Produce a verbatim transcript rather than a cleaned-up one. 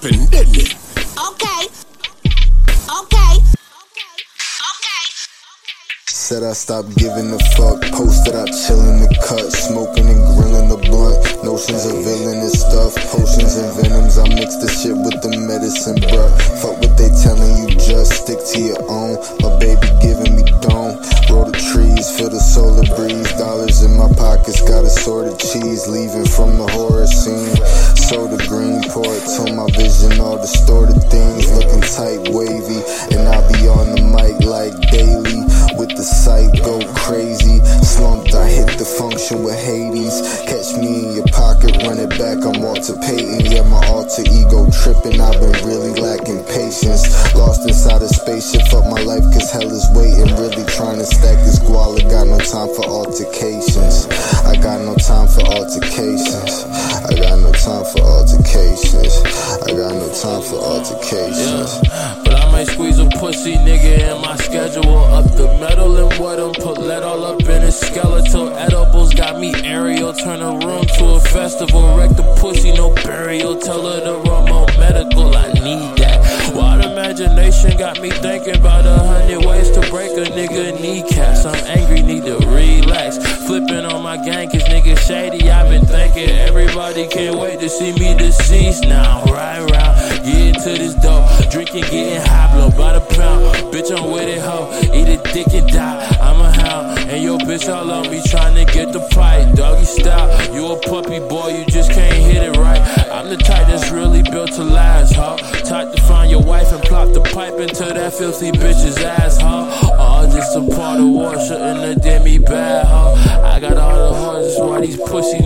happened, didn't it? Okay. Okay. Okay. Said I stopped giving a fuck. Posted out chillin' the cut, smoking and grilling the blunt. Notions of villainous stuff, potions and venoms. I mix the shit with the medicine, bruh. Fuck what they telling you, just stick to your own. My baby giving me dome. Roll the trees, feel the solar breeze. Dollars in my pockets, got assorted cheese. Leaving from the horror scene. Soda green, pour it to my vision. All distorted things, looking tight, wavy. And I be on the mic like daily. With the sight, go crazy. Slumped, I hit the function with Hades. Catch me in your pocket, run it back, I'm Walter Payton. Yeah, my alter ego tripping, I've been really lacking patience. Lost inside a spaceship, fuck my life cause hell is waiting. Really trying to stack this guala, got no time for altercations. I got no time for altercations. I got no time for altercations. I got no time for altercations. Yeah, but I might squeeze a pussy nigga in my schedule. Up the metal and what em, put lead all up in his skeletal. Edibles got me aerial, turn a room to a festival. Wreck the pussy, no burial, tell her to run more medical, I need that. Wild imagination got me thinking about a hundred ways to break a nigga kneecaps. I'm angry, need to relax. Flipping on my gang cause nigga shady, I've been thinking everybody can't wait to see me deceased now. Right round, get into this dope, drinking, getting high, blow by the pound. Bitch, I'm with it, ho, eat a dick and die. I'm a hound, and your bitch all on me trying to get the pipe. Doggy style, you a puppy boy, you just can't hit it right. I'm the type that's really built to last, ho. Type to find your wife and plop the pipe into that filthy bitch's ass, ho. Oh, just a part of war, shouldn't have did me bad, ho. I got all the horses, why these pussies